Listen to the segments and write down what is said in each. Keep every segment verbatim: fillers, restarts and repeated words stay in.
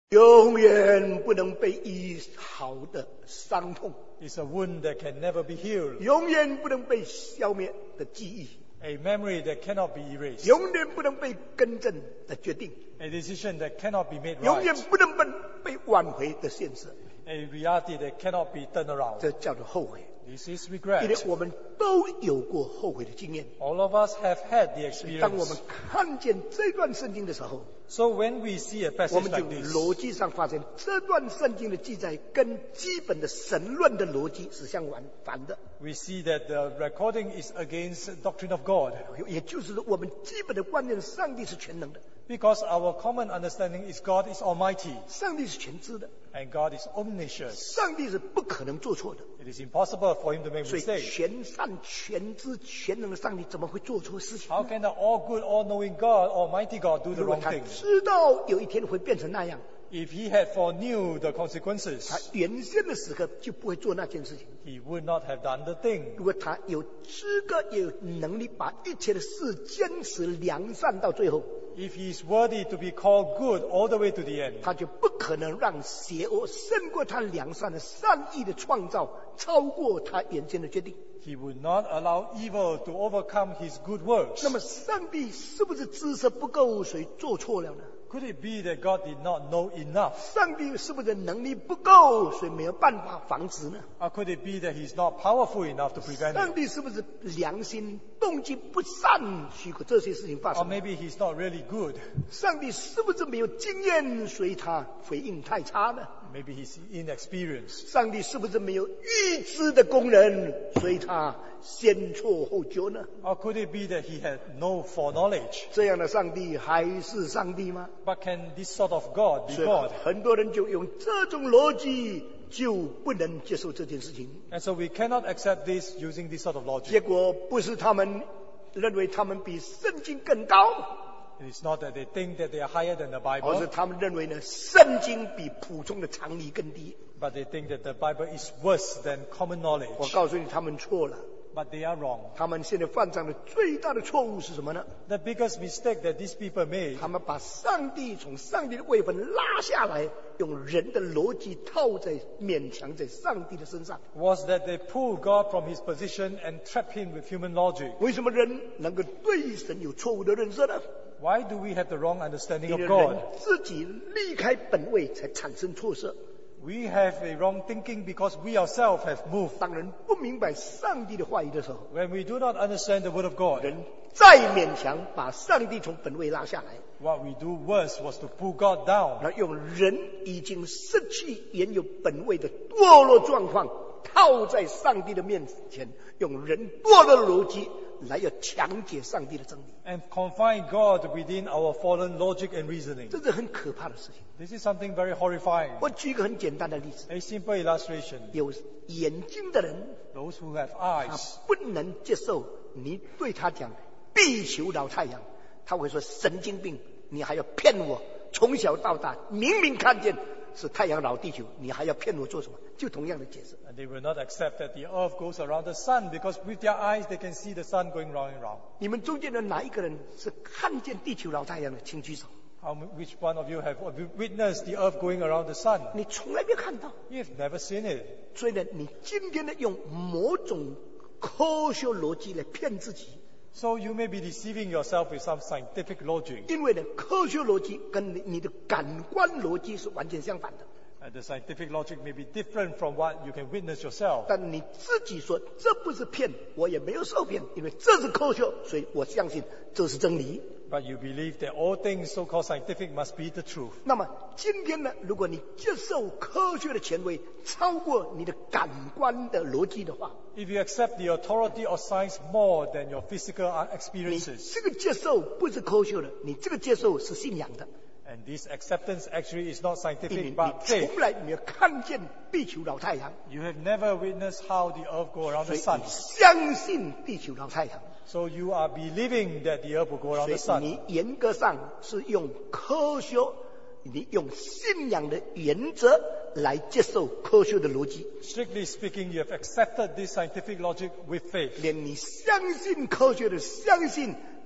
永远不能被医好的伤痛， is a wound that can never be healed, 永远不能被消灭的记忆， a memory that cannot be erased, 永远不能被更正的决定， a decision that cannot be made 永远 right, 不能被被挽回的现实， a reality that cannot be turned around. 这叫做后悔。 This is 因为 regret. 我们都有过后悔的经验。 All of us have had the 当我们 experience. 看见这段圣经的时候， So when we see a 我 passage 们就 like this, 逻辑上发现这段圣经的记载跟基本的神论的逻辑是相反反的， we see that the recording is against doctrine of God, 也就是说我们基本的观念，上帝是全能的， because our common understanding is God is almighty 上帝是全知的， and God is omniscient. 上帝是不可能做错的。 It is impossible for him to make 所以 mistakes. 全善全知全能的上帝怎么会做错事情 How 呢？ can the all good, all knowing God, almighty God do the 如果 wrong 他 thing? 知道有一天会变成那样， If he had foreknew the 他 consequences, 原先的时刻就不会做那件事情。 he would not have done the thing. 如果他有资格也有能力把一切的事坚持良善到最后， If he is worthy to be called good all the way to the end, 他就不可能让邪恶胜过他良善的善意的创造，超过他原先的决定。 he would not allow evil to overcome his good works. 那么上帝是不是知识不够，所以做错了呢？ Could it be that God did not know enough? 上帝是不是能力不够，所以没有办法防止呢？ Or could it be that he's not powerful enough to prevent 上 it? 帝是不是良心动机不善，许可这些事情发 Or 生？ maybe he's not really good. 上帝是不是没有经验，所以他回应太差呢？ Maybe he's inexperienced. 上帝是不是没有预知的功能，所以他先错后觉呢？ Or could it be that he had no foreknowledge? 这样的上帝还是上帝吗？ But can this sort of God be 所以 God? 很多人就用这种逻辑，就不能接受这件事情。 And so we cannot accept this using this sort of 结 logic. 果不是他们认为他们比圣经更高， It is not that they think that they are higher than the 而是 Bible, 他们认为呢，圣经比普通的常理更低。 but they think that the Bible is worse than common 我 knowledge. 告诉你，他们错了。 But they are wrong. 他们现在犯上的最大的错误是什么呢？ The biggest mistake that these people made 他们把上帝从上帝的位分拉下来，用人的逻辑套在勉强在上帝的身上。 was that they pulled God from his position and trapped him with human logic. 为什么人能够对神有错误的认识呢？ Why do we have the wrong understanding 因 of 为 God? 人自己离开本位才产生错失。 We have a wrong thinking because we ourselves have moved. 当人不明白上帝的话语的时候， When we do not understand the word of God, 人再勉强把上帝从本位拉下来， what we do worse was to pull God down 然后用人已经失去原有本位的堕落状况套在上帝的面前，用人堕落的逻辑来要强解上帝的真理， and confine God within our fallen logic and reasoning. 这是很可怕的事情。 This is something very horrifying. 我举一个很简单的例子， A simple illustration. 有眼睛的人， Those who have 他 eyes, 不能接受你对他讲地球老太阳，他会说神经病，你还要骗我，从小到大明明看见是太阳老地球，你还要骗我做什么？就同样的解释。 and they will not accept that the earth goes around the sun because with their eyes they can see the sun going round and round. 你们中间的哪一个人是看见地球老太阳的？请举手。 How, which one of you have witnessed the earth going around the sun? 你从来没有看到， You've never seen it. 所以呢，你今天呢用某种科学逻辑来骗自己， So you may be deceiving yourself with some scientific logic. 因为呢，科学逻辑跟你你的感官逻辑是完全相反的。 And the scientific logic may be different from what you can witness yourself. 但你自己说这不是骗，我也没有受骗，因为这是科学，所以我相信这是真理。 But you believe that all things so-called scientific must be the truth. 那么今天呢，如果你接受科学的权威超过你的感官的逻辑的话， If you accept the authority of science more than your physical 你 experiences, 这个接受不是科学的，你这个接受是信仰的， and this acceptance actually is not 因为 scientific 你 but faith. 从来没有看见地球老太阳， You have never witnessed how the earth go around 所 the 以 sun. 你相信地球老太阳， So you are believing that the earth will go around 所 the 以 sun. 你严格上是用科学，你用信仰的原则来接受科学的逻辑， Strictly speaking, you have accepted this scientific logic with faith. 连你相信科学的相信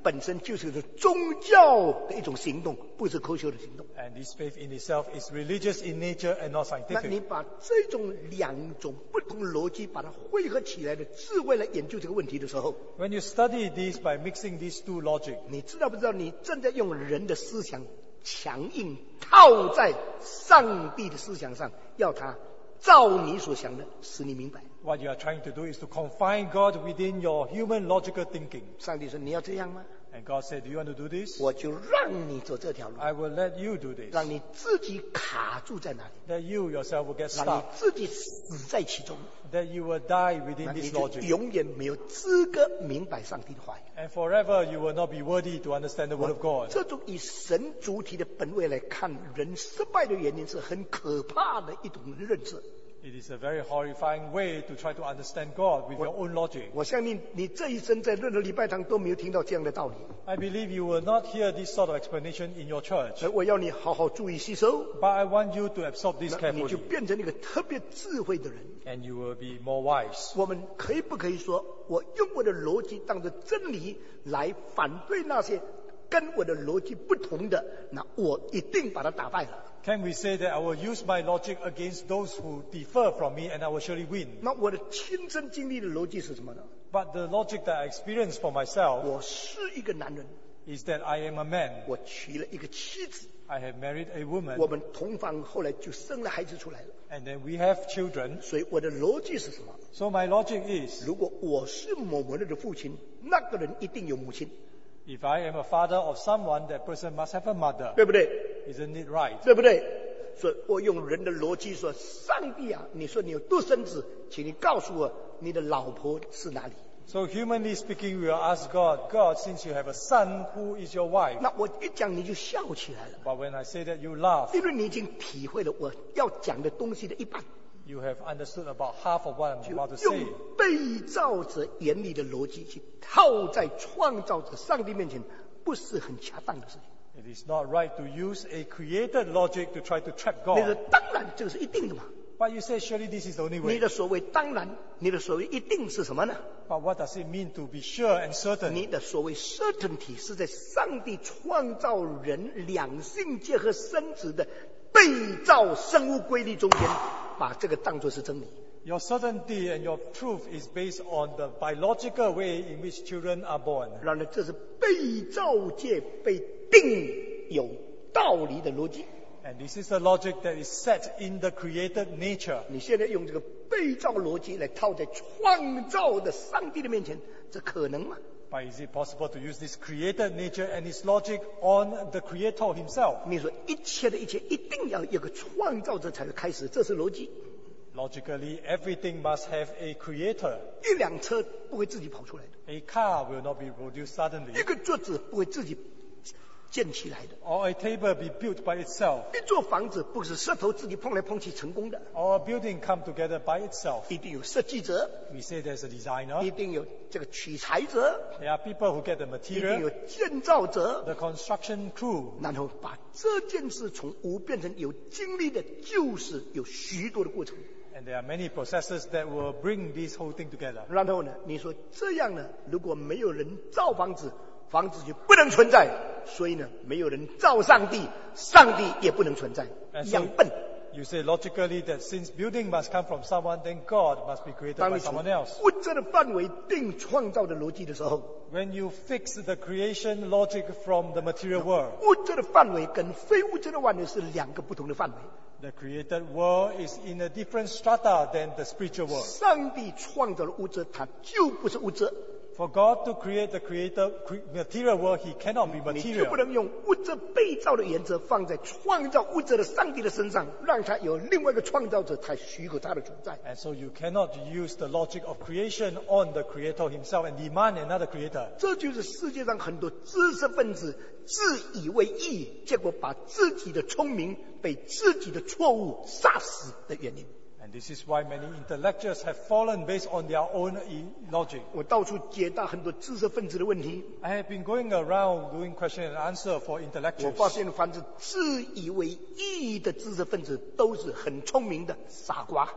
本身就是一种宗教的一种行动，不是科学的行动。 And this faith in itself is religious in nature and not 那你 scientific. 把这种两种不同的逻辑把它汇合起来的智慧来研究这个问题的时候， When you study this by mixing these two logic, 你知道不知道你正在用人的思想强硬套在上帝的思想上，要他照你所想的使你明白。 what you are trying to do is to confine God within your human logical thinking. 上帝说你要这样吗？ And God said, do you want to do this? 我就让你走这条路， I will let you do this. 让你自己卡住在那里， That you yourself will get 让你 stuck. 自己死在其中， That you will die 那 within 你 this 就 logic. 永远没有资格明白上帝的话语。 And forever you will not be worthy to understand the word of God. 这种以神主体的本位来看人失败的原因是很可怕的一种认识。 It is a very horrifying way to try to understand God with your own logic. 我相信你这一生在任何礼拜堂都没有听到这样的道理， I believe you will not hear this sort of explanation in your church. 而我要你好好注意吸收， But I want you to absorb this 那你就 carefully. 变成一个特别智慧的人。 And you will be more wise. 我们可以不可以说，我用我的逻辑当作真理来反对那些跟我的逻辑不同的，那我一定把它打败了。 Can we say that I will use my logic against those who differ from me and I will surely win? 那我的亲身经历的逻辑是什么呢？ But the logic that I experience for myself 我是一个男人， is that I am a man. 我娶了一个妻子， I have married a woman 我们同房，后来就生了孩子出来了。 and then we have children. 所以我的逻辑是什么？ So my logic is, 如果我是某某人的父亲，那个人一定有母亲， if I am a father of someone, that person must have a mother. 对不对？ Isn't it right? 对不对？所以我用人的逻辑说，上帝啊，你说你有独生子，请你告诉我你的老婆是哪里？ So humanly speaking, we will ask God, God, since you have a son, who is your wife? 那我一讲你就笑起来了， But when I say that, you laugh. 因为你已经体会了我要讲的东西的一半。 You have understood about half of what I'm 就 about to 用 say. 被造者眼里的逻辑去套在创造者上帝面前，不是很恰当的事情。 It is not right to use a created logic to try to trap 你说 God. 当然这个是一定的嘛？ But you say, surely this is the only 你 way. 的所谓当然，你的所谓一定是什么呢？ But what does it mean to be sure and certain? 你的所谓 certainty 是在上帝创造人两性结合生子的被造生物规律中间，把这个当作是真理。 Your certainty and your truth is based on the biological way in which children are born. 然而，这是被造界被定有道理的逻辑。 And this is the logic that is set in the created nature. 你现在用这个被造逻辑来套在创造的上帝的面前，这可能吗？ But is it possible to use this created nature and its logic on the creator himself? 你说一切的一切一定要有个创造者才会开始，这是逻辑。 Logically, everything must have a creator. 一辆车不会自己跑出来的， A car will not be produced suddenly. 一个桌子不会自己建起来的， Or a table be built by itself. 一座房子不是石头自己碰来碰去成功的， Or a building come together by itself. 一定有设计者， We say there's a designer. 一定有这个取材者， There are people who get the 一定有 material, 建造者， the construction crew. 然后把这件事从无变成有经历的，就是有许多的过程。 And there are many processes that will bring this whole thing together. 然后呢，你说这样呢，如果没有人造房子，房子就不能存在，所以呢，没有人造上帝，上帝也不能存在， And 一 so 样笨。 you say logically that since building must come from someone, then God must be created 当 by 你从 someone else. 物质的范围定创造的逻辑的时候， When you fix the creation logic from the material world, 物质的范围跟非物质的范围是两个不同的范围。 the created world is in a different strata than the spiritual world. 上帝创造了物质，它就不是物质， For God to create the creator, cre- material world, He cannot be 你就 material. 不能用物质被造的原则放在创造物质的上帝的身上，让他有另外一个创造者才许可他的存在。 And so you cannot use the logic of creation on the creator himself and demand another creator. 这就是世界上很多知识分子自以为意，结果把自己的聪明被自己的错误杀死的原因。 And this is why many intellectuals have fallen based on their own e- logic. 我到处解答很多知识分子的问题， I have been going around doing question and answer for 我 intellectuals. 发现凡是自以为意的知识分子都是很聪明的傻瓜。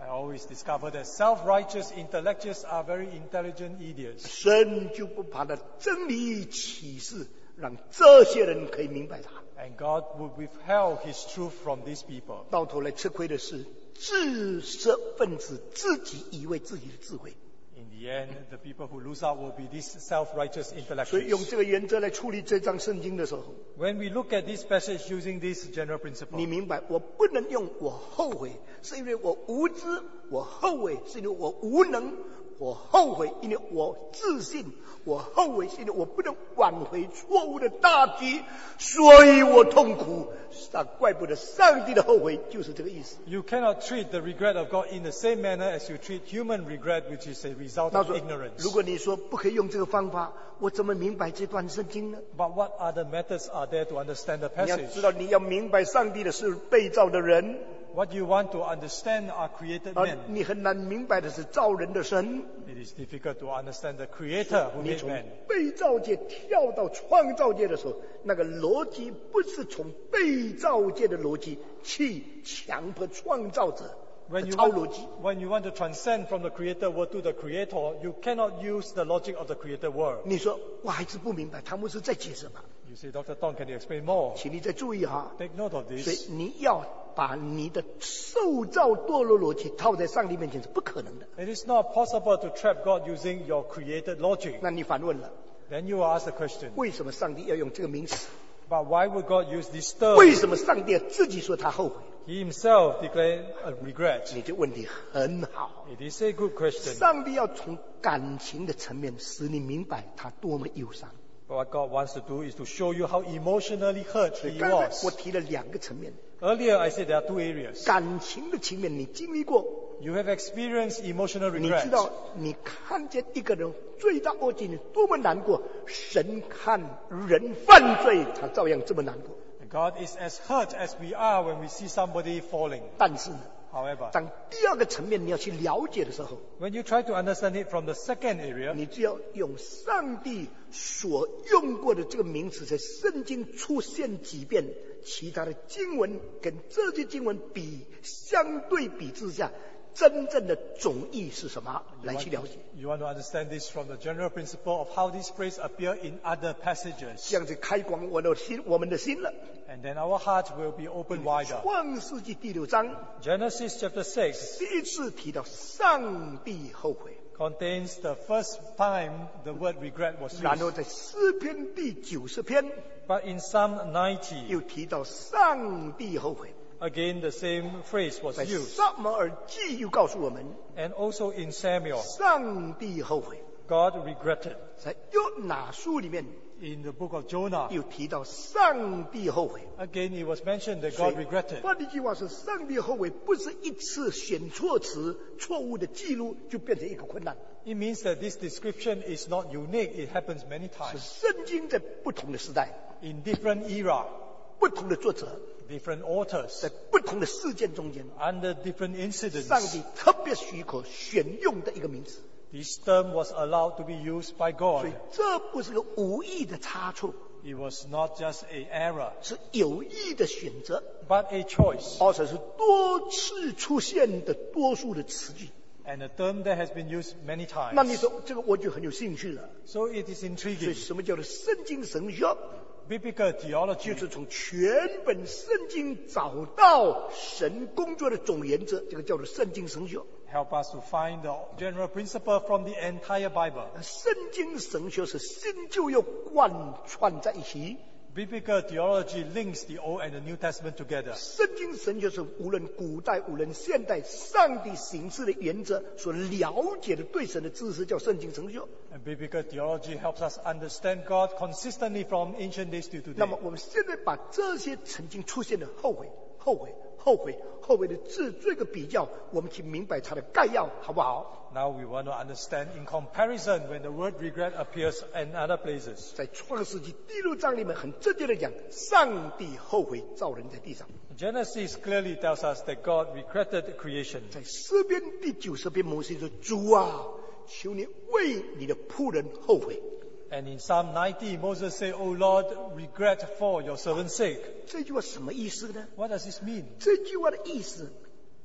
I always discover that self-righteous intellectuals are very intelligent idiots. 神就不把他真理启示，让这些人可以明白他。 And God would withhold His truth from these people. 到头来吃亏的是知识分子自己以为自己的智慧。 In the end, the people who lose out will be these self-righteous 所以用 intellectuals. 这个原则来处理这章圣经的时候， When we look at this passage using this general principle, 你明白，我不能用我后悔，是因为我无知；我后悔是因为我无能；我后悔因为我自信；我后悔是因为我不能挽回错误的大局，所以我痛苦。那怪不得上帝的后悔就是这个意思。 you cannot treat the regret of God in the same manner as you treat human regret, which is a result 他 of 说， ignorance. 如果你说不可以用这个方法，我怎么明白这段圣经呢？ But what other methods are there to understand the 你要 passage? 知道，你要明白上帝的是被造的人， What you want to understand are created 而 men. 你很难明白的是造人的神。 It is difficult to understand the Creator who 你 made 从 man. 被造界跳到创造界的时候，那个逻辑不是从被造界的逻辑去强迫创造者 When 的 you, 超 want, 逻辑。 when you want to transcend from the Creator world to the Creator, you cannot use the logic of the Creator world. 你说我还是不明白，他们是在解释吧？ You say, Doctor Tong, can you explain more? 请你再注意哈。 Take note of 所以 this. 你要把你的受造堕落逻辑套在上帝面前是不可能的。 It is not possible to trap God using your created logic. 那你反问了， Then you will ask the question, 为什么上帝要用这个名词？ but why would God use this 为 term? 什么上帝自己说他后悔？ He himself declared a regret. 你这问题很好。 It is a good question. 上帝要从感情的层面使你明白他多么忧伤。 But what God wants to do is to show you how emotionally hurt 所以 he 刚才我 was. 提了两个层面， Earlier I said there are two areas. 感情的层面你经历过， You have experienced emotional 你知 regret. 道你看见一个人罪大恶极，你多么难过。神看人犯罪，他照样这么难过。 God is as hurt as we are when we see somebody falling. 但是呢， However, 当第二个层面你要去了解的时候， when you try to understand it from the second area, 你就要用上帝所用过的这个名词，在圣经出现几遍，其他的经文跟这些经文比相对比之下，真正的总意是什么， you 来 want, 去了解。 you want to understand this from the general principle of how this phrase appear in other 这 passages. 样子开广我的心，我们的心了。 And then our hearts will be opened wider. 创世纪第六章 Genesis chapter six 第一次提到上帝后悔， contains the first time the word regret was 然后 used. 在诗篇第九十篇 But in Psalm ninety, 又提到上帝后悔。 again the same phrase was 在 used. 撒母耳记又告诉我们， And also in Samuel, 上帝后悔。 God regretted. 在约拿书里面 In the book of Jonah, 又提到上帝后悔。 again it was mentioned that 所 God 以 regretted. 换一句话是，上帝后悔不是一次选错词、错误的记录就变成一个困难， It means that this description is not unique. It happens many 是 times 圣经在不同的时代、 in different era, 不同的作者、 different authors, 在不同的事件中间， under different incidents. 上帝特别许可选用的一个名词。 This term was allowed to be used by 所 God. 以这不是个无意的差错， It was not just an error, 是有意的选择， but a choice, 而且是多次出现的多数的词句。 and a term that has been used many 那你 times. 说这个我就很有兴趣了。 So it is 所以 intriguing. 什么叫做圣经神学？ Biblical 就 theology 是从全本圣经找到神工作的总原则，这个叫做圣经神学。 help us to find the general principle from the entire Bible. 圣经神学是新旧又贯穿在一起。 Biblical theology links the Old and the New Testament together. 圣经神学是无论古代无论现代，上帝行事的原则所了解的对神的知识叫圣经神学。 And biblical theology helps us understand God consistently from ancient days to 那 today. 么我们现在把这些曾经出现的后悔、后悔、后悔、后悔的字做一个比较，我们去明白它的概要，好不好？ Now we want to understand in comparison when the word regret appears in other places. 在创世纪第六章里面很直接的讲，上帝后悔造人在地上。 Genesis clearly tells us that God regretted creation. 在诗篇第九十篇，摩西说：“主啊，求你为你的仆人后悔。” And in Psalm ninety, Moses said, "O Lord, regret for your servant's sake." 这句话什么意思呢？ What does this mean? 这句话的意思，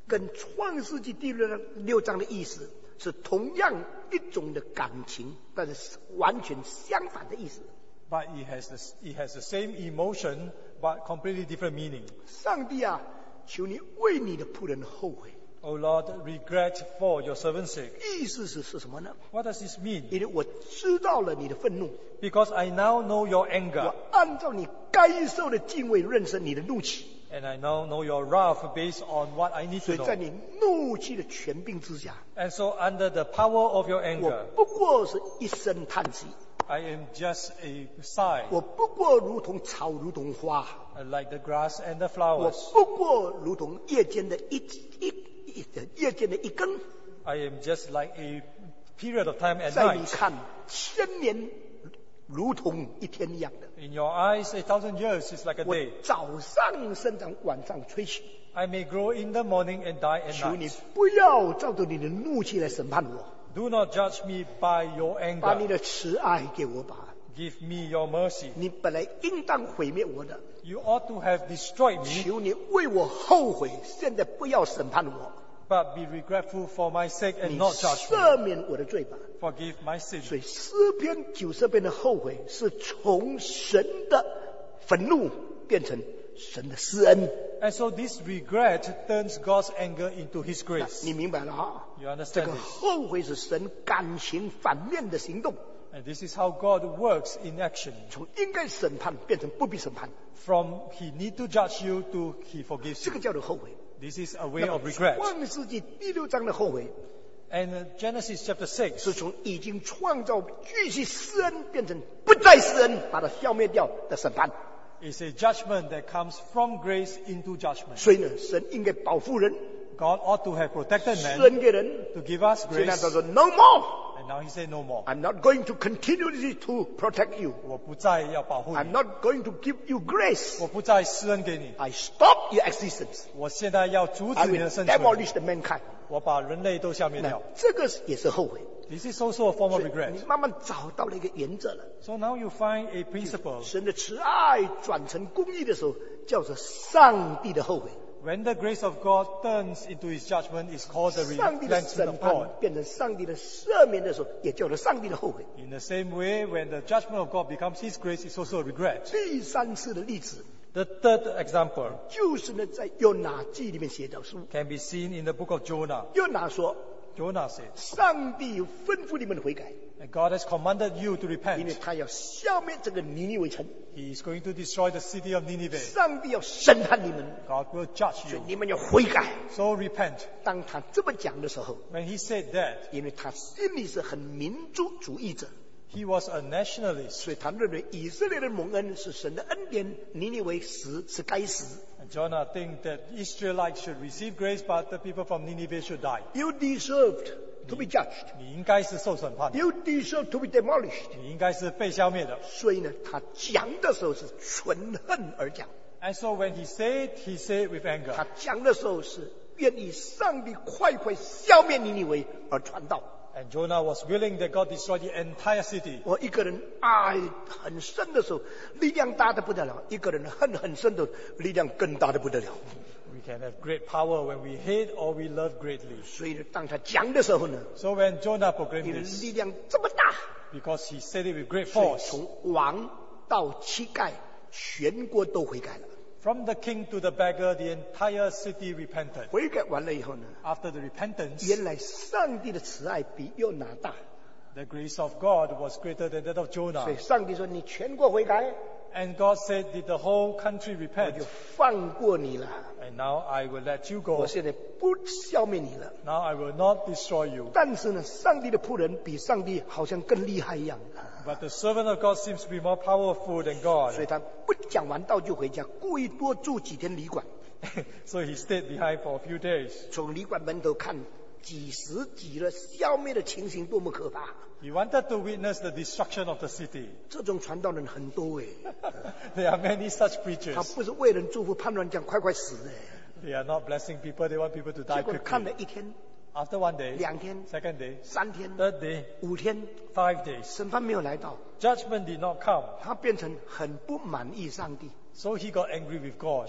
跟创世纪第六六章的意思是同样一种的感情，但是完全相反的意思。 But it has the, it has the same emotion, but completely different meaning. 上帝啊，求你为你的仆人后悔。 O Lord, regret for your servant's sake. 意思是是什么呢？ What does this mean? 因为我知道了你的愤怒， Because I now know your 我 anger, 按照你该受的敬畏认识你的怒气， and I now know your wrath based on what I need 所 to 以在 know. 你怒气的权柄之下， And so under the power of your 我 anger, 不过是一声叹息， I am just a sigh, 我不过如同草，如同花， like the grass and the 我 flowers. 不过如同夜间的一一一夜间的一根， I am just like a period of time at 在你 night. 看千年如同一天一样的。 In your eyes, a thousand years is like a 我 day. 早上生长，晚上吹起。 I may grow in the morning and die at 求你 night. 不要照着你的怒气来审判我， Do not judge me by your 把你 anger. 的慈爱给我吧。 Give me your mercy. 你本来应当毁灭我的， You ought to have destroyed me, 求你为我后悔，现在不要审判我， but be regretful for my sake and 你 not judge me. 赦免我的罪吧。 Forgive my sin. 所以诗篇九十篇的后悔是从神的愤怒变成神的施恩， And so this regret turns God's anger into His grace. 你明白了啊？ You 这 understand 个 this? 后悔是神感情反面的行动， And this is how God works in action. 从应该审判变成不必审判， From He need to judge you to He forgives 这个 you. 叫做后悔。 This is a way of regret. 创世纪第六章的后悔 And uh, Genesis chapter 是 six 从已经创造继续施恩变成不再施恩，把它消灭掉的审判。 is a judgment that comes from grace into judgment. 所以呢，神应该保护人， God ought to have protected 施 man 恩给人。 to give us 现在 grace. 他说 No more, And now He said no more. I'm not going to continually to protect you. 我不再要保护 I'm 你， not going to give you grace. 我不再施恩给你， I stop your existence. 我现在要阻 I 止你的 will 生存， demolish the mankind. 我把人类都消灭那掉。 这个也是后悔。 This is also a form 所 of 以 regret. 你慢慢找到了一个原则了。 So now you find a principle. 神的慈爱转成公义的时候，叫做上帝的后悔。 When the grace of God turns into His judgment, it's called the 上帝的 repentance 审 of 判 God. 变成上帝的赦免的时候，也叫做上帝的后悔。 In the same way, when the judgment of God becomes His grace, it's also a regret. 第三次的例子， The third example 就是呢，在约拿记里面写的书。 can be seen in the book of Jonah. 约拿说， Jonah said, 上帝吩咐你们悔改， and God has commanded you to 因为 repent. 他要消灭这个尼尼微城， He is going to destroy the city of Nineveh. 上帝要审判你们， God will judge 所以 you. 你们要悔改。 So repent. 当他这么讲的时候， When he said that, 因为他心里是很民族主义者， he was a nationalist. 所以他认为以色列的蒙恩是神的恩典，尼尼微死是该死。 And Jonah think that Israelites should receive grace, but the people from Nineveh should die. You deserved to be judged. 你应该是受审判的， You deserve to be demolished. 你应该是被消灭的。 所以呢，他讲的时候是纯恨而讲， And so when he said, he said with 他 anger. 讲的时候是愿意上帝快快消灭尼尼微而传道。 And Jonah was willing that God destroy the entire city. 我一个人爱很深的时候，力量大的不得了；一个人恨很深的，力量更大的不得了。 We can have great power when we hate or we love greatly. 所以呢，当他讲的时候呢， So when Jonah 因 proclaimed 为 this, 力量这么大， because he said it with great 所以 force, 从王到乞丐，全国都悔改了。 from the king to the beggar, the entire city repented. 悔改完了以后呢， After the repentance, 原来上帝的慈爱比约拿大， the grace of God was greater than that of 所以 Jonah. 上帝说：“你全国悔改， And God said, did the whole country 我 repent? 就放过你了。 And now I will let you 我 go. 现在不消灭你了。” Now I will not destroy you. 但是呢，上帝的仆人比上帝好像更厉害一样， But the servant of God seems to be more powerful than 所以 God. 他不讲完道就回家，故意多住几天旅馆， So he stayed behind for a few days. 从旅馆门头看几十几了消灭的情形多么可怕。 He wanted to witness the destruction of the city. 这种传道人很多诶， There are many such 他 preachers. 不是为人祝福判断讲快快死诶， They are not blessing people, they want people to die 结果看了 quickly. 一天、 After one day, 两天、 second day, 三天、 third day, 五天， five days. 审判没有来到， Judgment did not come. 他变成很不满意上帝， So he got angry with God.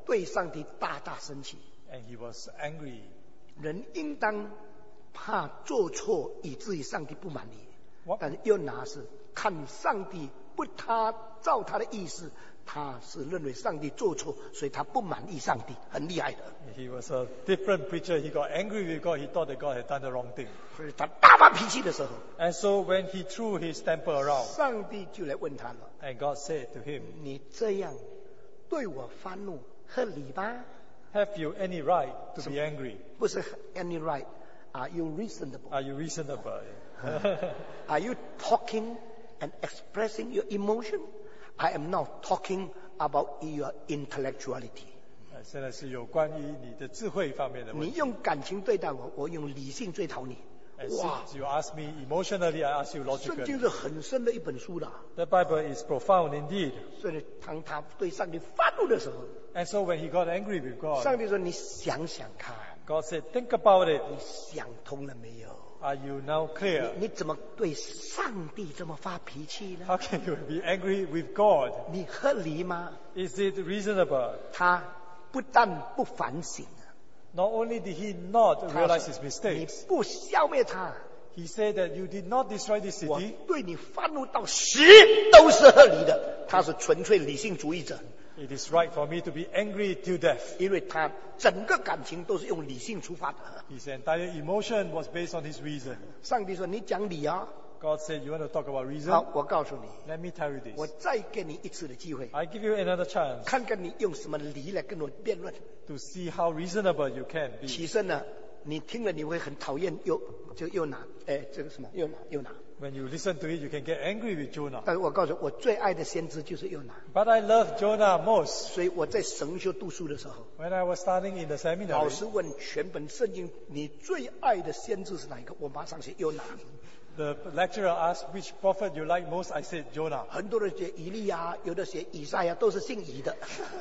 对上帝大大生气。 And he was angry. 人应当怕做错以至于上帝不满意， What? 但是约拿是看上帝不他照他的意思，他是认为上帝做错，所以他不满意上帝，很厉害的。 He was a different preacher. He got angry with God. He thought that God had done the wrong thing. 所以他大发脾气的时候， And so when he threw his temper around, 上帝就来问他了： and God said to him, 你这样对我发怒合理吗？ have you any right to be angry? 不是 any right. Are you reasonable? Are you reasonable? Are you talking and expressing your emotion? I am not talking about your intellectuality. 现在是有关于你的智慧方面的问你题。 用感情对待我，我用理性追讨你。 And 哇， since you ask me emotionally, I ask you 圣经 logically. 是很深的一本书啦。 The Bible is profound indeed. 所以当他对上帝发怒的时候， And so when he got angry with God, 上帝说：“你想想看， God said, think about it. 你想通了没有？ Are you now clear? 你怎么对上帝这么发脾气呢？ How can you be angry with God? 你合理吗？ Is it reasonable? 他不但不反省， Not only did he not 他 realize 说 his 你 mistakes, 不消灭他， he said that you did not destroy this 我 city. 对你发怒到死都是合理的。他是纯粹理性主义者， It is right for me to be angry till death. 因为他整个感情都是用理性出发的。 His entire emotion was based on his reason. 上帝说：“你讲理啊。 God said, you want to talk about ” reason? 好，我告诉你， Let me tell you 我 this. 再给你一次的机会， I give you another chance 看看你用什么理来跟我辩论。 to see how reasonable you can be. 起身呢，你听了你会很讨厌又就又拿，哎，这个什么又拿又拿。 When you listen to it, you can get angry with Jonah. 但是我告诉你，我最爱的先知就是又拿。 But I love Jonah most. 所以我在神修读书的时候， When I was studying in the 老 seminary, 师问全本圣经你最爱的先知是哪一个？我马上写又拿。 the lecturer asked which prophet you like most. I said Jonah. 很多人写以利亚，有的写以赛亚，都是姓以的。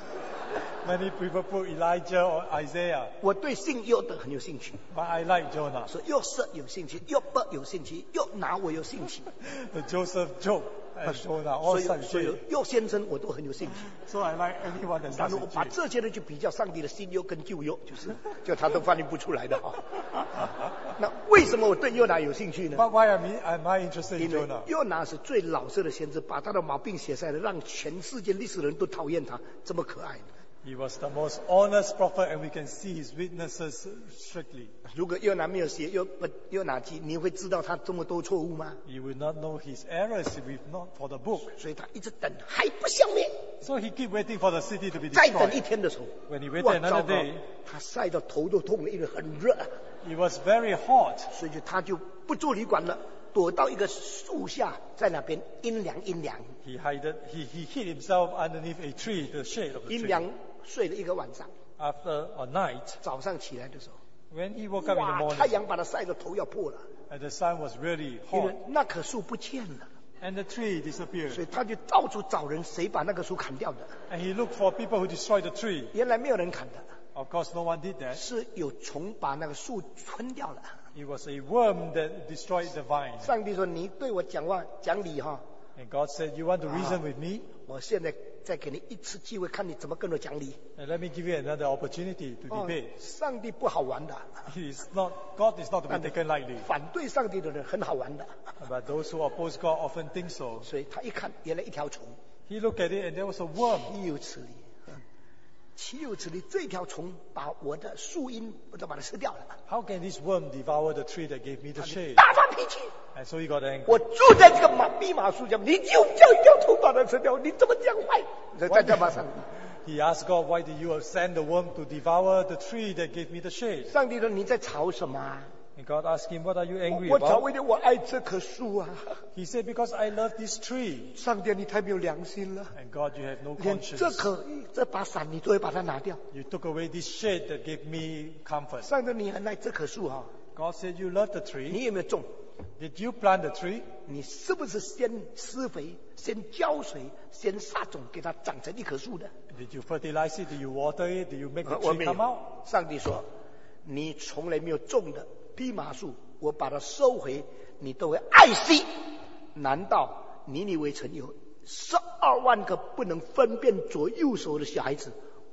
Many people put Elijah or Isaiah, 我对姓约的很有兴趣， but I like Jonah. 所以约瑟有兴趣，约伯有兴趣，约拿我有兴趣， The Joseph, Job, and Jonah 所 all 以 such 所以 things. 约先生我都很有兴趣。 So I like anyone that 然 starts 后我 with 把 J. 这些人去比较上帝的新约跟旧约，就是就他都翻译不出来的哈。那为什么我对约拿有兴趣呢？ But why am I, am I interested in 因为 Jonah? 约拿是最老实的先知，把他的毛病写下来，让全世界历史人都讨厌他，这么可爱。 He was the most honest prophet, and we can see his witnesses strictly. 如果约拿没有写约不约拿记，你会知道他这么多错误吗？ You will not know his errors if not for the book. 所以他一直等，还不消灭。 So he keep waiting for the city to be 再等一 destroyed. 天的时候， When he waited 哇 another 糟糕 day 他晒到头都痛了，因为很热， It was very hot. 所以就他就不住旅馆了，躲到一个树下，在那边阴凉阴凉， He hid, he, he hid himself underneath a tree, the shade of the 阴 tree. 凉睡了一个晚上。 After a night, 早上起来的时候， when he woke up in the 哇，太 morning, 阳把他晒得头要破了， and the sun was really 因为 hot, 那棵树不见了， and the tree 所 disappeared. 以他就到处找人，谁把那棵树砍掉的？ And he looked for people who destroyed the tree. 原来没有人砍的， Of course, no one did that. 是有虫把那个树吞掉了。 It was a worm that destroyed the vine. 上帝说：“你对我讲话讲理哈， And God said, you want to reason with me? 我现在再给你一次机会，看你怎么跟我讲理。 And let me give you another opportunity to 哦 debate. 上帝不好玩的， He is not, God is not to be taken lightly. 反对上帝的人很好玩的。 But those who oppose God often think so. 所以他一看，原来一条虫， He looked at it and there was a worm. 岂有此理！岂有此理！这条虫把我的树荫，我都把它吃掉了。 How can this worm devour the tree that gave me the 他就 shade? 大发脾气。 And so he got angry. 我住在这个马蓖麻树下，你就叫一条虫把它吃掉，你怎么这样坏？在在马上， He asked God, why did you send the worm to devour the tree that gave me the shade? 上帝说你在吵什么啊？ And God asked him, what are you angry 我吵 about? 为了我爱这棵树啊！ He said, because I love this tree. 上帝，你太没有良心了， And God, you have no 连 conscience. 这棵这把伞你都会把它拿掉。 You took away this shade that gave me comfort. 上帝，你很爱这棵树哈、 God said, you love the tree. 你有没有种？ Did you plant the tree? 你是不是先施肥、先浇水、先撒种，给它长成一棵树的？ Did you fertilize it? Did you water it? Did you make the 呃我 tree 没 come 有 out?。 上帝说，你从来没有种的蓖麻树，我把它收回，你都会爱惜。难道尼尼微城有十二万个不能分辨左右手的小孩子，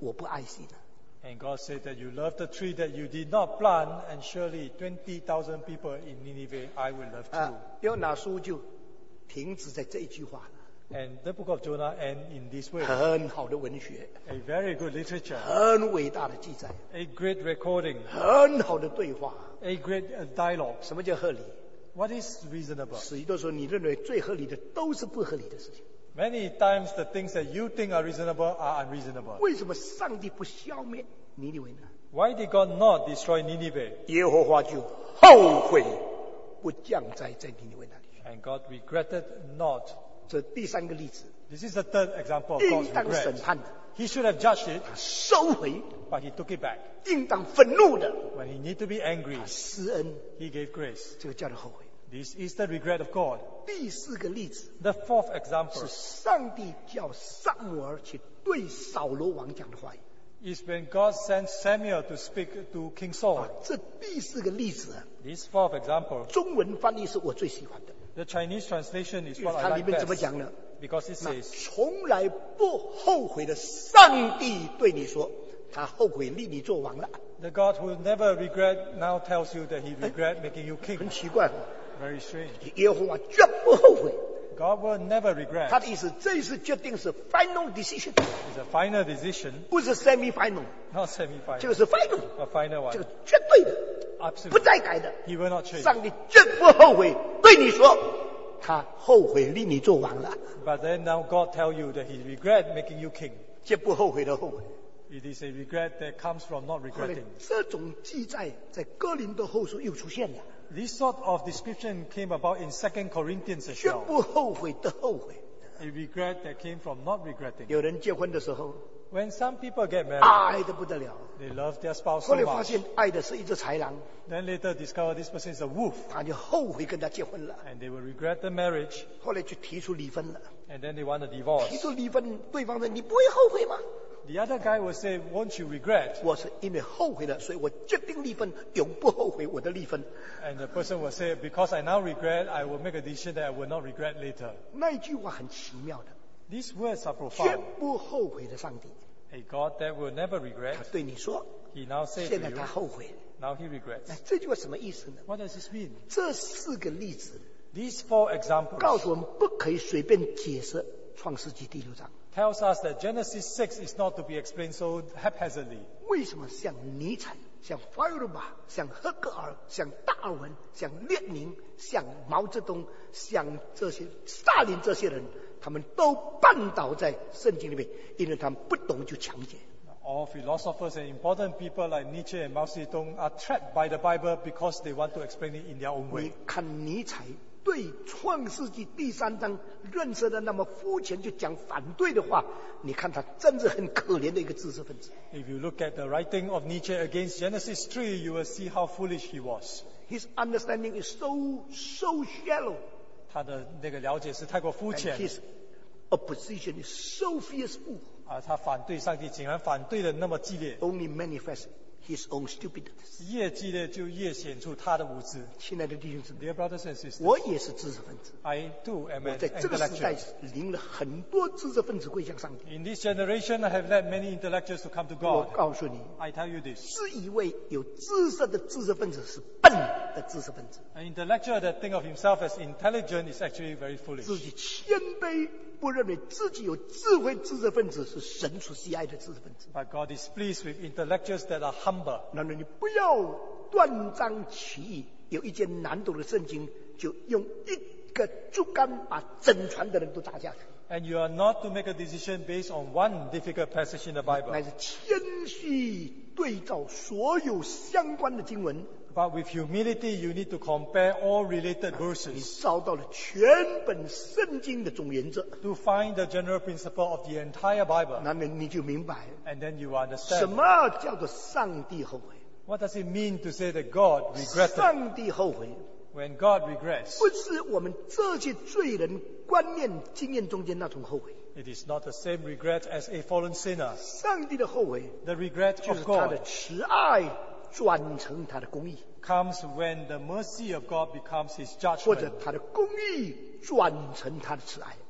我不爱惜呢？ And God said that you love the tree that you did not plant, and surely twenty thousand people in Nineveh I will love too. 啊，约拿书就停止在这一句话了。 And the book of Jonah ends in this way. 很好的文学， A very good literature, 很伟大的记载， a great recording, 很好的对话。 a great uh, dialogue. 什么叫合理？ What is reasonable? 许多时候你认为最合理的都是不合理的事情。 Many times the things that you think are reasonable are unreasonable. 为什么上帝不消灭尼尼微呢？ Why did God not destroy Nineveh? 耶和华就后悔不降灾在尼尼微那里。 And God regretted not. 这第三个例子， This is the third example of 应 God's 当审 regret. 判的， He should have judged it, 他收回； but he took it back. 应当愤怒的， When he needed to be angry, 他施恩， he gave grace. 这个叫做后悔。 This is the regret of God. 第四个例子 The fourth 是 example 上帝叫撒母耳去对扫罗王讲的话语。 is when God sent Samuel to speak to King Saul. 啊，这第四个例子啊， This fourth example, 中文翻译是我最喜欢的， the Chinese translation is 因为 what 它 I 里 like 面怎么 best 讲呢？ because it 那 says, 从来不后悔的上帝对你说，他后悔立你做王了。 the God who never regret now tells you that he regret making you 很 king. 奇怪， Very strange. 耶和华绝不后悔。 God will never regret. 他的意思，这一次决定是 final decision， It's a final decision, 不是 semi final， not semi-final. 这个是 final， A final 这 one. 个绝对的，不 Absolutely. 再改的。 He will not change. 上帝绝不后悔对你说，他后悔立你做王了， But then now God tell you that he regret making you king. 绝不后悔的后悔。 It is a regret that comes from not 后来 regretting. 这种记载在哥林多后书又出现了， This sort of description came about in Second Corinthians as 绝 well. 不后悔的后悔。 A regret that came from not regretting. 有人结婚的时候 When some people get married, 爱得不得了， they love their spouse 后 so 来发 much. 现爱的是一只豺狼， Then later discover this person is a wolf, 他就后悔跟他结婚了， and they will regret the marriage, 后来就提出离婚了。 and then they want a 提 divorce. 出离婚，对方说你不会后悔吗？ The other guy will say, won't you regret? 我是因为后悔了，所以我决定离婚，永不后悔我的离婚。 And the person will say, because I now regret, I will make a decision that I will not regret later. 那一句话很奇妙的， These words are 绝 profound. 不后悔的上帝， A God that will never regret, 他对你说， he now says 现 to 在 you, 他后悔了。 now he regrets. 那这句话什么意思呢？ What does this mean? 这四个例子 These four 告 examples 诉我们，不可以随便解释创世纪第六章。 tells us that Genesis six is not to be explained so haphazardly. 为什么像尼采、像法尔巴、像赫格尔、像达尔文、像列宁、像毛泽东、像这些斯大林这些人，他们都绊倒在圣经里面，因为他们不懂就强解。 All philosophers and important people like Nietzsche and Mao Zedong are trapped by the Bible because they want to explain it in their own 你 way. 看尼采对创世纪第三章认识的那么肤浅，就讲反对的话，你看他真是很可怜的一个知识分子。 If you look at the writing of Nietzsche against Genesis three, you will see how foolish he was. His understanding is so so shallow, 他的那个了解是太过肤 and 浅， his opposition is so fierceful. 啊，他反对上帝，竟然反对的那么激烈， Only manifest his own stupidity. 越激烈就越显出他的无知。 亲爱的弟兄姊妹， Dear brothers and sisters, 我也是知识分子， I too am 我 an 在这个时代 intellectual. 领了很多知识分子归向上帝。 In this generation, I have led many intellectuals to come to 我 God. 告诉你， I tell you this. 自以为有知识的知识分子是笨的知识分子， An intellectual that think of himself as intelligent is actually very 自 foolish. 己谦卑，不认为自己有智慧知识分子是神所喜爱的知识分子。 But God is pleased with intellectuals that are humble. 然而你不要断章取义，有一件难懂的圣经，就用一个竹竿把整船的人都砸下去。 And you are not to make a decision based on one difficult passage in the 乃 Bible. 是谦虚对照所有相关的经文， But with humility, you need to compare all related 你 verses 找到了全本圣经的总原则， to find the general principle of the entire Bible. 那么你就明白 And then you 什 understand. 么叫做上帝后悔。 What does it mean to say that God regretted? 上帝后悔， When God regrets, 不是我们这些罪人观念经验中间那种后悔。 it is not the same regret as a fallen sinner. 上帝的后悔 The regret 就是 of 他的 God 慈爱转成他的公义， comes when the mercy of God becomes his 或者 judgment, 他的公义转成他的慈爱。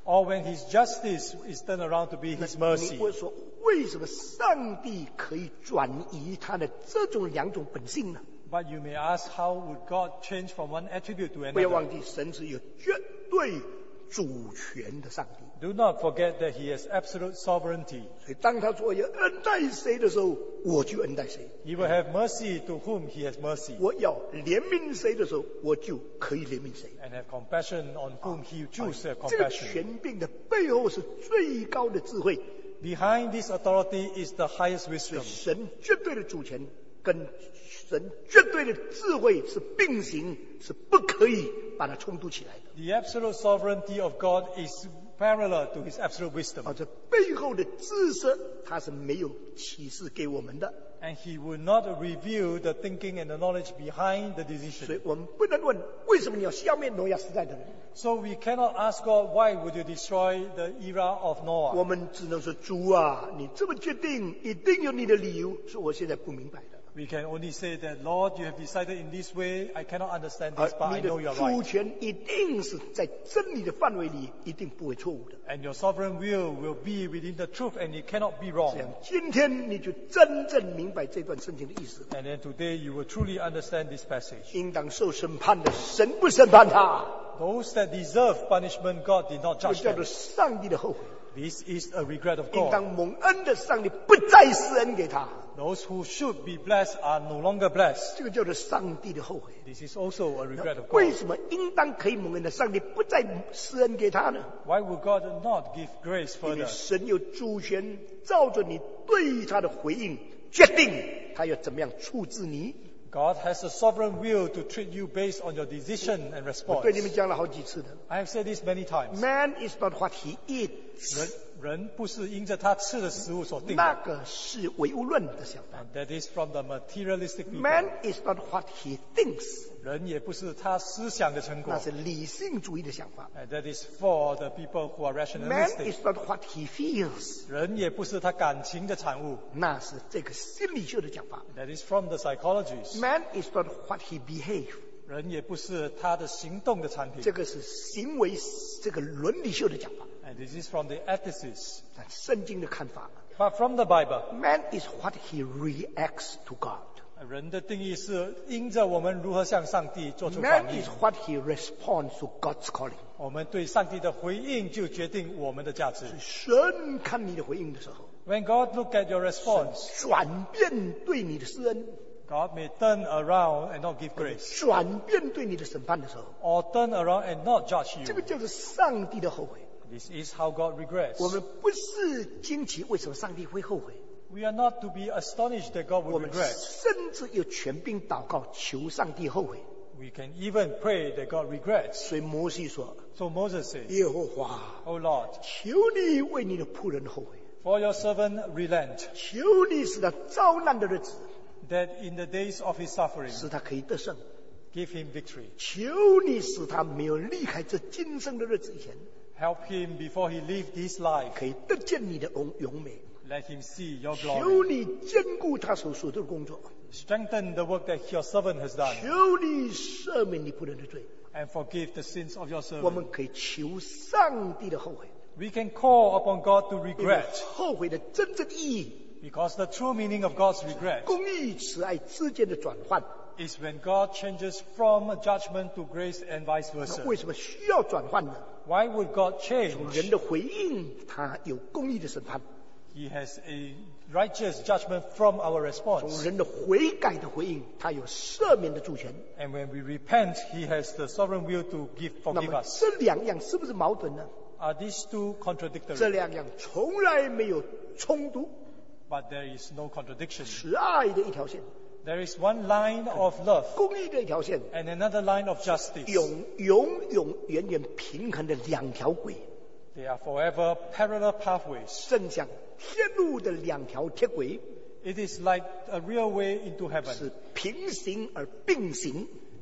or when his justice is turned around to be his 你 mercy. 会说，为什么上帝可以转移他的这种两种本性呢？ But you may ask, how would God change from one attribute to 不要 another? 忘记，神是有绝对主权的上帝。 Do not forget that he has absolute sovereignty. 所以当他说要恩待谁的时候，我就恩待谁； He will have mercy to whom he has mercy, 我要怜悯谁的时候，我就可以怜悯谁。 and have compassion on whom he chooses to have 这个 compassion. 权柄的背后是最高的智慧， Behind this authority is the highest 所以 wisdom. 神绝对的主权跟神绝对的智慧是并行，是不可以把它冲突起来的。 The absolute sovereignty of God is parallel to his absolute wisdom. 啊，这背后的知识，他是没有启示给我们的， And he will not reveal the thinking and the knowledge behind the 所 decision. 以我们不能问为什么你要消灭挪亚时代的人， So we cannot ask God, why would you destroy the era of 我 Noah? 们只能说主啊，你这么决定，一定有你的理由，是我现在不明白的。 We can only say that, Lord, you have decided in this way. I cannot understand 而 this, but 你 I 的 know you are 主 right. 权一定是在真理的范围里，一定不会错误的。 And your sovereign will will be within the truth, and it cannot be 这 wrong. 样，今天你就真正明白这段圣经的意思。 And then today you will truly understand this passage. 应当受审判的，神不审判他， Those that deserve punishment, God did not 就 judge 叫做 them. 上帝的后悔。 This is a regret of 应 God. 当蒙恩的，上帝不再施恩给他， Those who should be blessed are no longer blessed. 这个叫做上帝的后悔。 This is also a regret of 为 God. 什么应当可以蒙恩的，上帝不再施恩给他呢？ Why would God not give grace 因为 further? 神有主权，照着你对他的回应，决定他要怎么样处置你。 God has a sovereign will to treat you based on your decision and 我 response. 对你们讲了好几次的 I have said this many times. ，Man is not what he eats， 人人不是因着他吃的食物所定那的。 个是唯物论的想法。 And that is from the materialistic people. Man is not what he thinks， 人也不是他思想的成果那。是理性主义的想法。 And that is for the people who are Man rationalistic. is not what he feels， 人也不是他感情的产物。 那是这个心理学的讲法。 That is from the psychologists. Man is not what he behave， 人也不是他的行动的产品。 这个是行为这个伦理学的讲法。 And this is from the ethicists. 但圣经的看法 But from the Bible, ，Man is what he reacts to God。 人的定义是因着我们如何向上帝做出 Man 反应 is，what he responds to God's calling。 我们对上帝的回应就决定我们的价值。 神看你的回应的时候， When God look at your response, 转变对你的施恩， God may turn around and not give grace, 转变对你的审判的时候， or turn around and not judge 这个 you. 就是上帝的后悔。 This is how God regrets. 我们不是惊奇为什么上帝会后悔， We are not to be astonished that God 我 would 们 regret. 甚至有权柄祷告求上帝后悔。 We can even pray that God regrets. 所以摩西说 So Moses says, 耶和华， O Lord, 求你为你的仆人后悔， for your servant relent, 求你使他遭难的日子， that in the days of his suffering, 使他可以得胜， give him victory. 求你使他没有离开这今生的日子以前， Help him before he leave this life. 可以得见你的荣荣美。 Let him see your 求 glory. 你兼顾他所做的工作， Strengthen the work that your servant has done, 求你赦免你仆人的罪。 and forgive the sins of your 我 servant. 们可以求上帝的后悔， We can call upon God to 因为 regret, 后悔的真正意义， because the true meaning of God's regret 公义慈爱之间的转换。 is when God changes from judgment to grace and vice 那 versa. 为什么需要转换呢？ Why would God 从 change? 人的回应，他有公义的审判； He has a righteous judgment from our 从 response. 人的悔改的回应，他有赦免的主权。 And when we repent, He has the sovereign will to give, 那 forgive 么 us. 这两样是不是矛盾呢？ Are these two 这 contradictory? 两样从来没有冲突， But there is no contradiction. 慈爱的一条线， There is one line of love 公义的一条线， and another line of justice. 永永永远远平衡的两条轨， They are forever parallel pathways. 正像天路的两条铁轨 It is like a railway into heaven. 是平行而并行。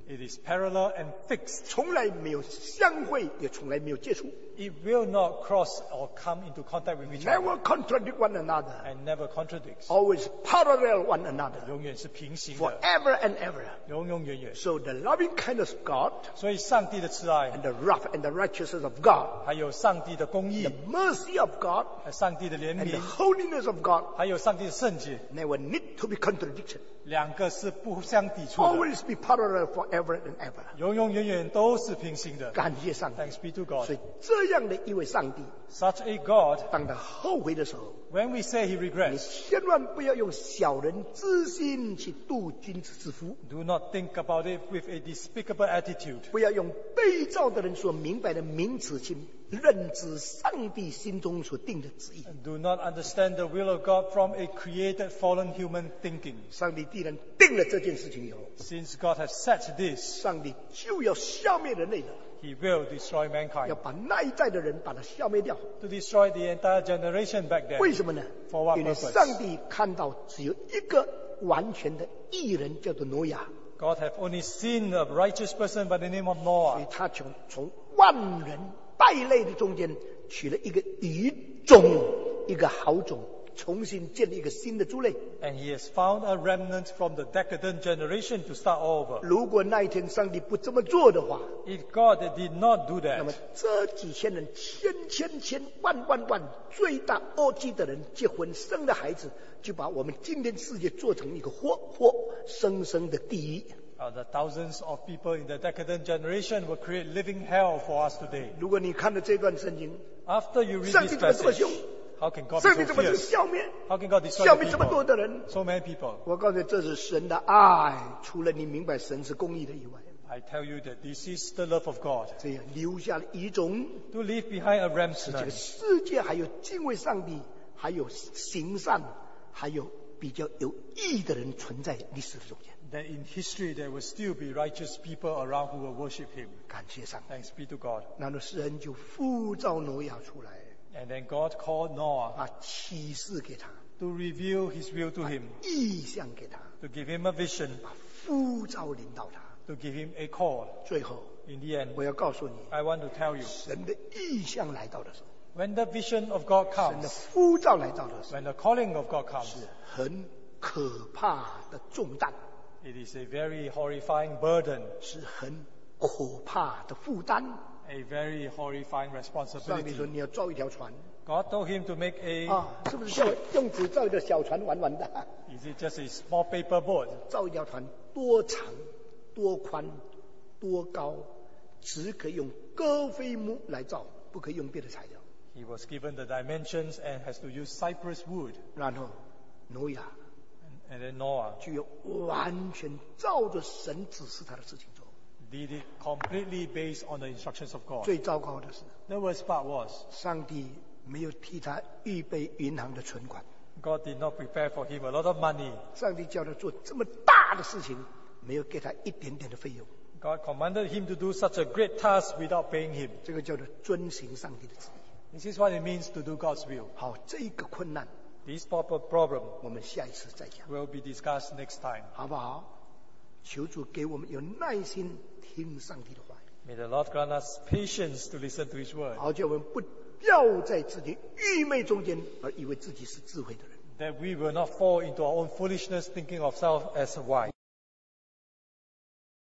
It is parallel and fixed. 从来没有相会，也从来没有接触。 It will not cross or come into contact with each other Never contradict one another. and never contradicts. Always parallel one another. 永远是平行的， Forever and ever. 永永远远。 So the loving kindness of God 所以上帝的慈爱， and the wrath and the righteousness of God, 还有上帝的公义 the，mercy of God 还有上帝的怜 and the 悯， holiness of God 还有上帝的圣洁， never need to be contradicted. 两个是不相抵触的， Always be parallel forever and ever. 永永远远都是平行的。 感谢上帝。 Thanks be to God. 所以这样的一位上帝， Such a God, 当他后悔的时候， when we say He 你 regrets, 千万不要用小人之心去度君子之腹， do not think about it with a despicable attitude. 不要用被造的人所明白的名词去认知上帝心中所定的旨意。 And do not understand the will of God from a created fallen human thinking. 上帝既然定了这件事情以后， Since God has set this, 上帝就要消灭人类的， He will destroy 要 mankind. 把那一代的人把它消灭掉。 To destroy the entire generation back 为 then. 什么呢？ For what 因为 purpose? 上帝看到只有一个完全的义人，叫做挪亚， God have only seen a righteous person by the name of 所以 Noah. 他从从万人败类的中间取了一个愚种，一个好种，重新建立一个新的族类。 And He has found a remnant from the decadent generation to start all over. 如果那一天上帝不这么做的话， If God did not do 那么 that, 这几千人、千千千万万万罪大恶极的人结婚生的孩子，就把我们今天世界做成一个活活生生的地狱。 uh, the thousands of people in the decadent generation will create living hell for us today. 如果你看了这段圣经， After you read 上 this 帝怎么这么 passage, 凶？ how can God 上 be 帝 so 怎么这么 fierce? 消灭？ How can God destroy 消 the 灭这么多 people? 的人？ So many people. 我告诉你，这是神的爱，除了你明白神是公义的以外， I tell you that this is the love of God. 这样留下了一种 To leave behind a 使这个 remnant. 世界还有敬畏上帝，还有行善，还有比较有义的人存在历史的中间。 That in history there will still be righteous people around who will worship Him. 感谢上帝。 Thanks be to God. 然后神就呼召挪亚出来， And then God called Noah 把启示给他， to reveal His will to him, 意象给他， to give him a vision, 把呼召领导他。 to give him a call. 最后， In the end, 我要告诉你， I want to tell you, 神的意象来到的时候， when the vision of God 神的 comes, 呼召来到的时 when the calling of God 候， comes, 是很可怕的重担， it is a very horrifying burden, 是很可怕的负担。 a very horrifying 上帝说 responsibility. 你要造一条船 God told him to make a, 啊，是不是像用纸造一个小船玩玩的？ is it just a small paper boat? 造一条船多长、多宽、多高，只可以用戈飞木来造，不可以用别的材料。 He was given the dimensions and has to use cypress wood. 然后挪亚 And, and then Noah 就有完全照着神指示他的事情做。 did it completely based on the instructions of God. 最糟糕的是， The worst part was 上帝没有替他预备银行的存款， God did not prepare for him a lot of money. 上帝叫他做这么大的事情，没有给他一点点的费用。 God commanded him to do such a great task without paying him. 这个叫做遵行上帝的旨意。 This is what it means to do God's will. 好，这一个困难， This proper problem 我们下一次再讲， will be discussed next time. 好不好？求主给我们有耐心听上帝的话语， May the Lord grant us patience to listen to His word, 好叫我们不掉在自己愚昧中间，而以为自己是智慧的人。 that we will not fall into our own foolishness, thinking of ourselves as wise.